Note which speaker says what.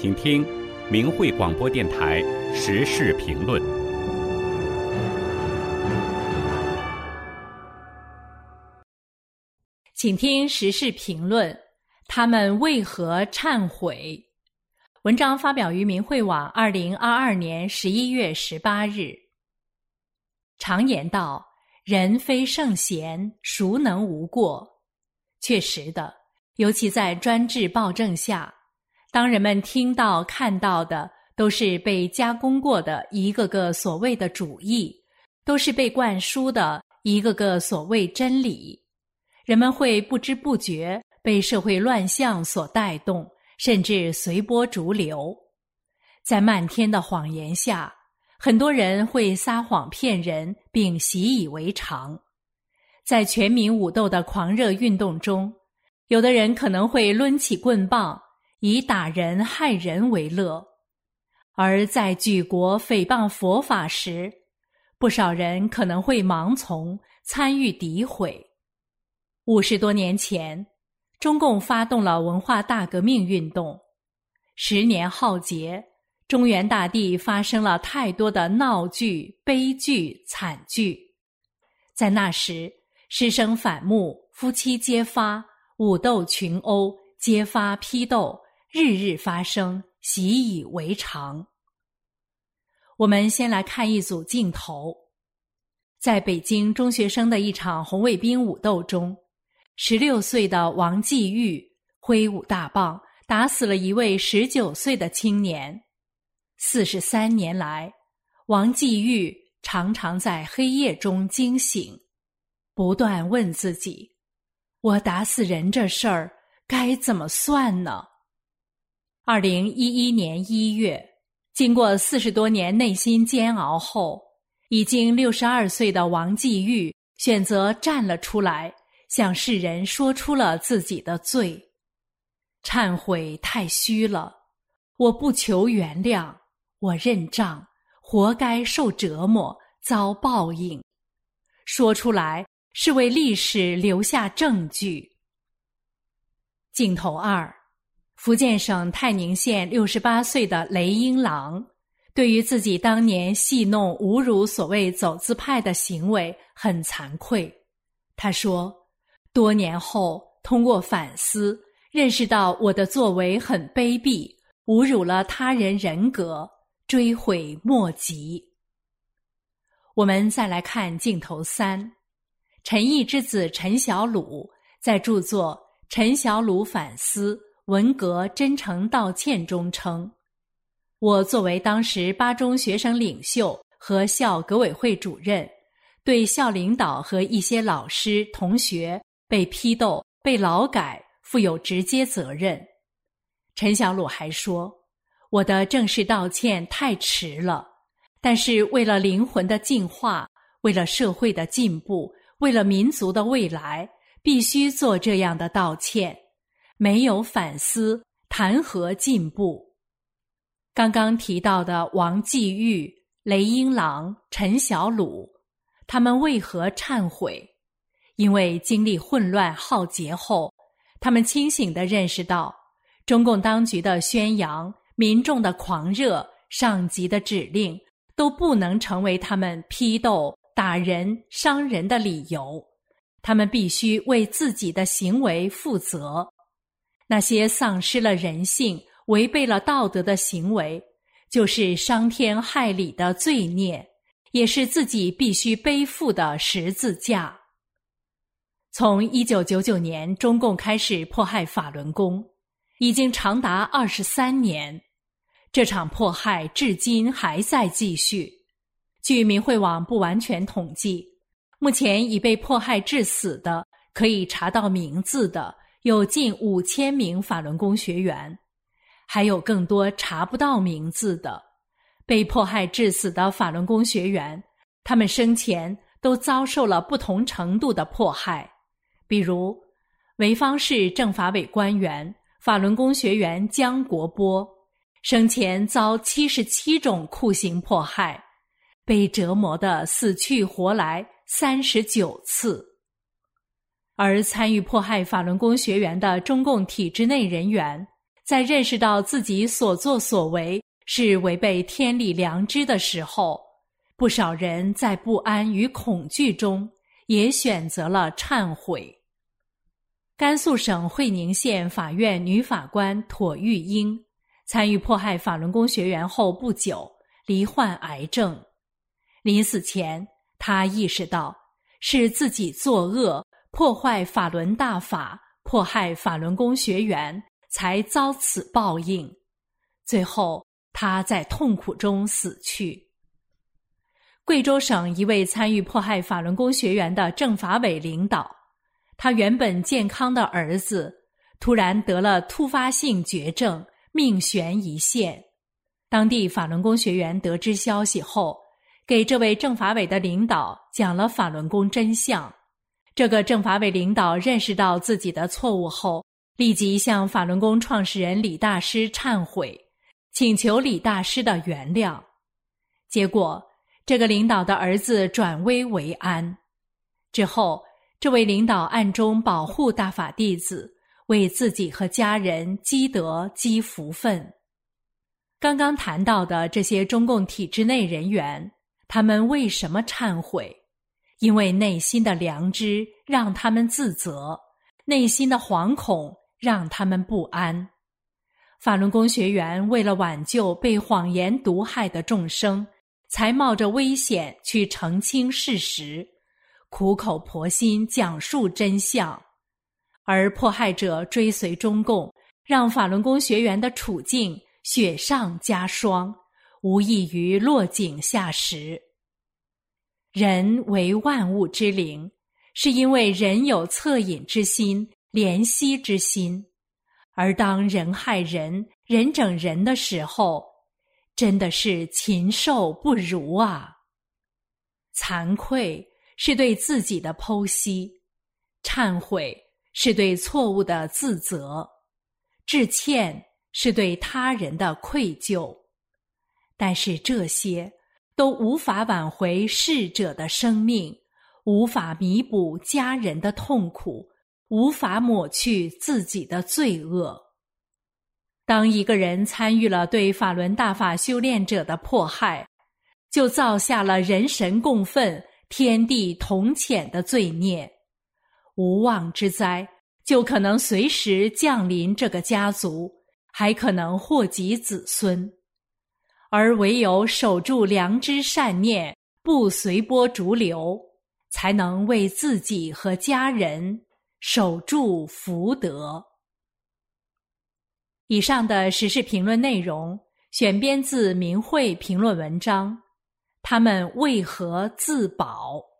Speaker 1: 请听明慧广播电台时事评论。
Speaker 2: 请听时事评论，他们为何忏悔？文章发表于明慧网2022年11月18日。常言道，人非圣贤，孰能无过？确实的，尤其在专制暴政下，当人们听到看到的都是被加工过的一个个所谓的主义，都是被灌输的一个个所谓真理，人们会不知不觉被社会乱象所带动，甚至随波逐流。在漫天的谎言下，很多人会撒谎骗人，并习以为常。在全民武斗的狂热运动中，有的人可能会抡起棍棒，以打人害人为乐；而在举国诽谤佛法时，不少人可能会盲从，参与诋毁。50多年前，中共发动了文化大革命运动，10年浩劫，中原大地发生了太多的闹剧、悲剧、惨剧。在那时，师生反目，夫妻揭发，武斗群殴，揭发批斗，日日发生，习以为常。我们先来看一组镜头。在北京中学生的一场红卫兵武斗中，16岁的王继玉挥舞大棒，打死了一位19岁的青年。43年来，王继玉常常在黑夜中惊醒，不断问自己，我打死人这事儿该怎么算呢？2011年1月，经过40多年内心煎熬后，已经62岁的王继玉选择站了出来，向世人说出了自己的罪。忏悔太虚了，我不求原谅，我认账，活该受折磨，遭报应。说出来是为历史留下证据。镜头2，福建省泰宁县68岁的雷英郎，对于自己当年戏弄侮辱所谓走资派的行为很惭愧。他说，多年后通过反思，认识到我的作为很卑鄙，侮辱了他人人格，追悔莫及。我们再来看镜头3，陈毅之子陈小鲁在著作《陈小鲁反思文革真诚道歉》中称，我作为当时8中学生领袖和校革委会主任，对校领导和一些老师同学被批斗被劳改负有直接责任。陈小鲁还说，我的正式道歉太迟了，但是为了灵魂的净化，为了社会的进步，为了民族的未来，必须做这样的道歉。没有反思，谈何进步？刚刚提到的王继玉、雷英郎、陈小鲁，他们为何忏悔？因为经历混乱浩劫后，他们清醒地认识到，中共当局的宣扬、民众的狂热、上级的指令，都不能成为他们批斗、打人、伤人的理由。他们必须为自己的行为负责。那些丧失了人性、违背了道德的行为，就是伤天害理的罪孽，也是自己必须背负的十字架。从1999年中共开始迫害法轮功，已经长达23年，这场迫害至今还在继续。据明慧网不完全统计，目前已被迫害致死的，可以查到名字的，有近5000名法轮功学员，还有更多查不到名字的。被迫害致死的法轮功学员，他们生前都遭受了不同程度的迫害，比如潍坊市政法委官员、法轮功学员姜国波，生前遭77种酷刑迫害，被折磨得死去活来39次。而参与迫害法轮功学员的中共体制内人员， 在认识到自己所作所为是违背天理良知的时候，不少人在不安与恐惧中也选择了忏悔。甘肃省会宁县法院女法官妥玉英参与迫害法轮功学员后不久，罹患癌症。临死前，她意识到是自己作恶，破坏法轮大法，迫害法轮功学员，才遭此报应。最后，她在痛苦中死去。贵州省一位参与迫害法轮功学员的政法委领导，他原本健康的儿子突然得了突发性绝症，命悬一线。当地法轮功学员得知消息后，给这位政法委的领导讲了法轮功真相。这个政法委领导认识到自己的错误后，立即向法轮功创始人李大师忏悔，请求李大师的原谅。结果，这个领导的儿子转危为安。之后，这位领导暗中保护大法弟子，为自己和家人积德积福分。刚刚谈到的这些中共体制内人员，他们为什么忏悔？因为内心的良知让他们自责，内心的惶恐让他们不安。法轮功学员为了挽救被谎言毒害的众生，才冒着危险去澄清事实，苦口婆心讲述真相。而迫害者追随中共，让法轮功学员的处境雪上加霜，无异于落井下石。人为万物之灵，是因为人有恻隐之心、怜惜之心，而当人害人、人整人的时候，真的是禽兽不如啊！惭愧是对自己的剖析，忏悔是对错误的自责，致歉是对他人的愧疚。但是这些都无法挽回逝者的生命，无法弥补家人的痛苦，无法抹去自己的罪恶。当一个人参与了对法轮大法修炼者的迫害，就造下了人神共愤、天地同谴的罪孽，无妄之灾就可能随时降临这个家族，还可能祸及子孙。而唯有守住良知善念，不随波逐流，才能为自己和家人守住福德。以上的时事评论内容选编自明慧评论文章，他们为何自保？